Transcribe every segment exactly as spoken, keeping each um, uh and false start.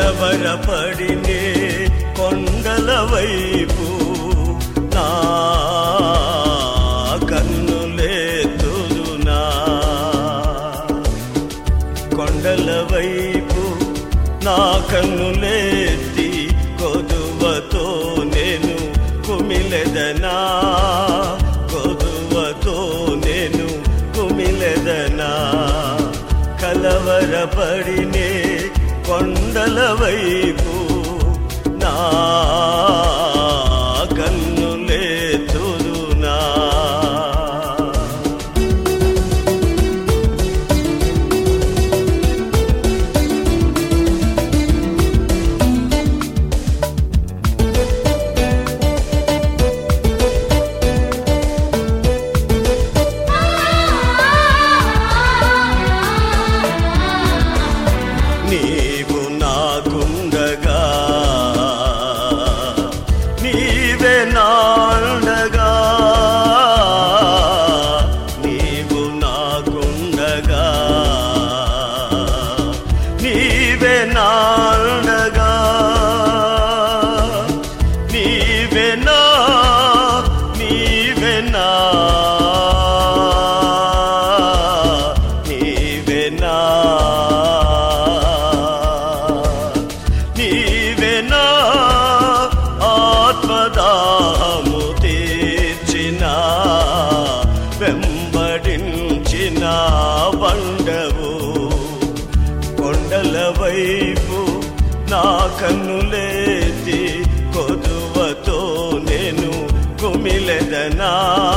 కలవరపడినే కొండల వైపు నా కన్నులెత్తుదునా, కొండల వైపు నా కన్నులెత్తి కొదువతో నేను కుమిలెదనా, కొదువతో నేను కుమిలెదనా. కలవరపడినే కొండల వైపు నా కన్నులెత్తుదునా. నీవు నాకుండగా నీవే నాండగా, నీవు నాకుండగా నీవే నాండగా, నీవే నా నీవే నా నీవే నా నీవేనా ఆత్మదాహము తీర్చిన వెంబడించిన బండవు. కొండల వైపు నా కన్నులెత్తి కొదువతో నేను కుమిలెదనా,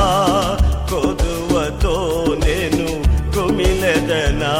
కొదువతో నేను కుమిలెదనా.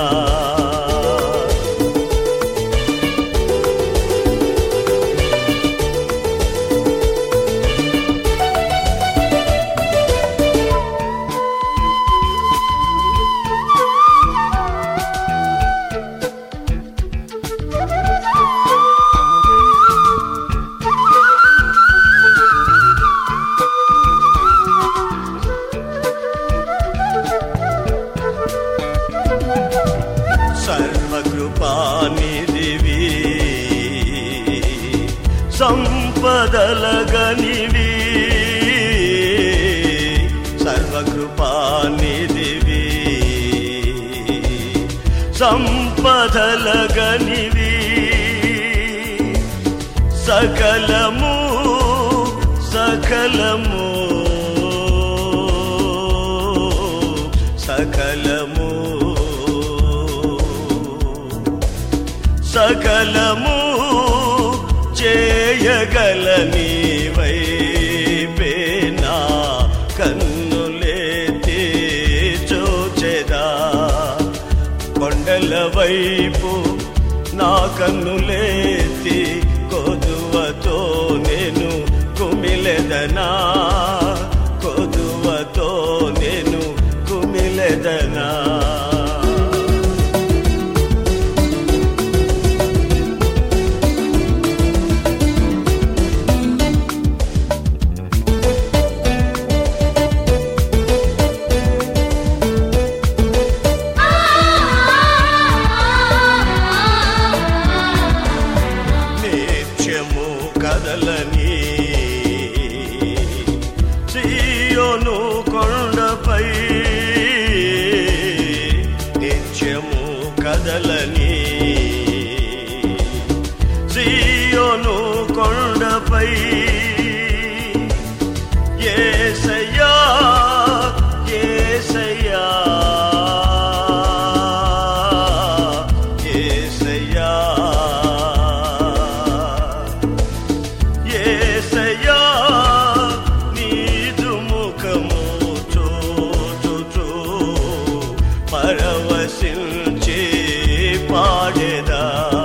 సర్వకృపానిధివి సంపదలగనివి, సర్వకృపానిధివి సంపదలగనివి. సకలము సకలము సకలము సకలము చేయగల నీవైపేనా కన్నులెత్తి చూచెదా. కొండల వైపు నా కన్నులెత్తి కొదువతో నేను కుమిలెదనా, కొదువతో నేను కుమిలెదనా. కదలని సీయోను కొండపై, నిత్యము కదలని సీయోను కొండపై. యేసయ్యా యేసయ్యా యేసయ్యా యేసయ్యా నీదు ముఖము చూచుచూ పరవశించి పాడెదా.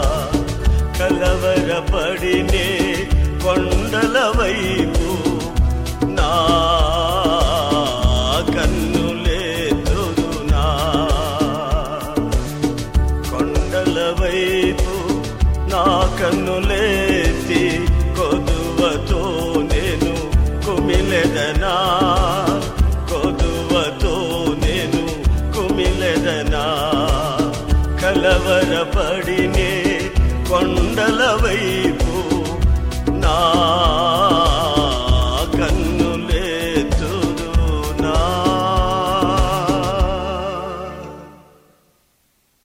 కలవరపడినే కొండల వైపు నా కన్నులెత్తుదునా, కొండల వైపు నా కన్నులెత్తి కొదువతో నేను కుమిలెదనా, కొదువతో నేను కుమిలెదనా. కలవరపడినే కొండ కొండల వైపు